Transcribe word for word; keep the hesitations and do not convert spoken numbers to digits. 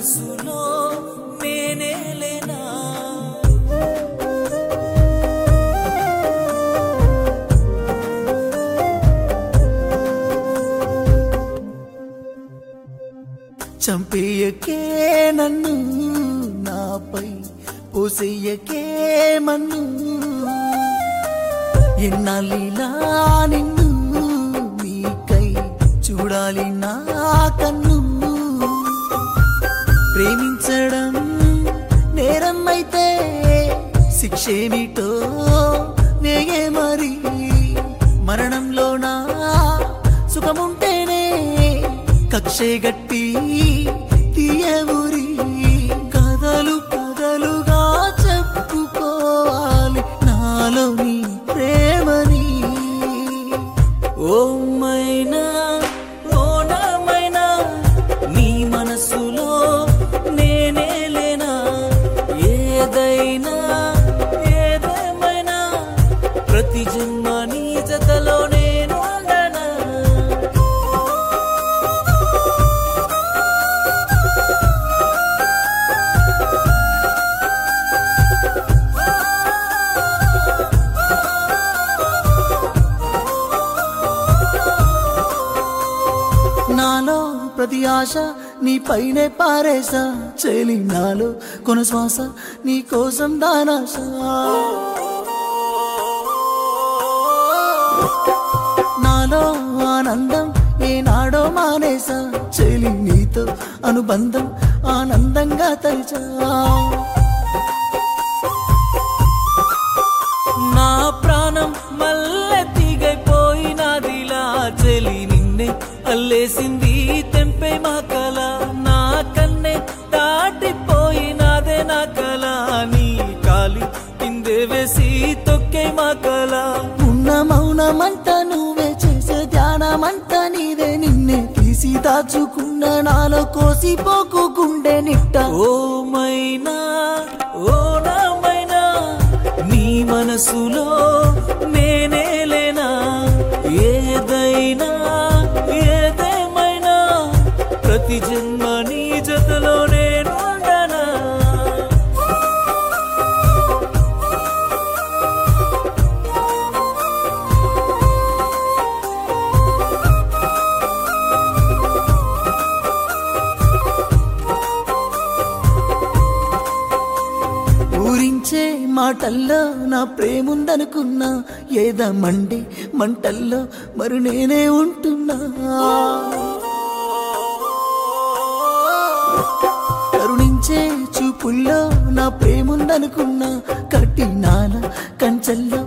మనసులో నేనే లేనా చంపేయకే నన్ను నాపై పోసేయకే మన్ను ఎన్నాళ్ళిలా నిన్ను నీకై చూడాలి నా కన్ను ప్రేమించడం నేరం అయితే శిక్షేమిటో నేగే మరి మరణంలోనా సుఖముంటేనే కక్షే గట్టి తీయవురి కథలు కథలుగా చెప్పుకోవాలి నాలోని ప్రేమని ఓ మైనా ఓ నామైనా నీ మనసులో నేనే లేనా ఏదైనా ఏదేమైనా ప్రతి జన్మ నీ జతలో నేను ఉండనా నాలో ప్రతి ఆశ నీ పైనే పారేసా చెలి నాలో కొన శ్వాస నీ కోసం దానాశ నాలో ఆనందం ఏనాడో మానేసా చెలి నీతో అనుబంధం ఆనందంగా తలిచా నా ప్రాణం మల్లె తీగైపోయినదిలా చెలి నిన్నే అల్లేసింది తెంపే మా కల నా కన్నే దాటిపోయినదే నా కల నీ కాలి కిందే వేసి తొక్కే మా కల ఉన్న మౌనమంట నువ్వే చేసే ధ్యానమంట నీదే నిన్నే తీసి దాచుకున్న నాలో కోసిపోకు గుండె నిట్ట ఓ మైనా ఓ నామైనా నీ మనసులో నేనే లేనా ఏదైనా ఏదేమైనా ప్రతి జన్మ నీ జతలో నేను ఉండనా ఊరించే మాటల్లో నా ప్రేముందనుకున్నా ఏదమండి మంటల్లో మరి నేనే ఉంటున్నా కరుణించే చూపుల్లో నా ప్రేముందనుకున్నా కట్టినాల కంచెల్లో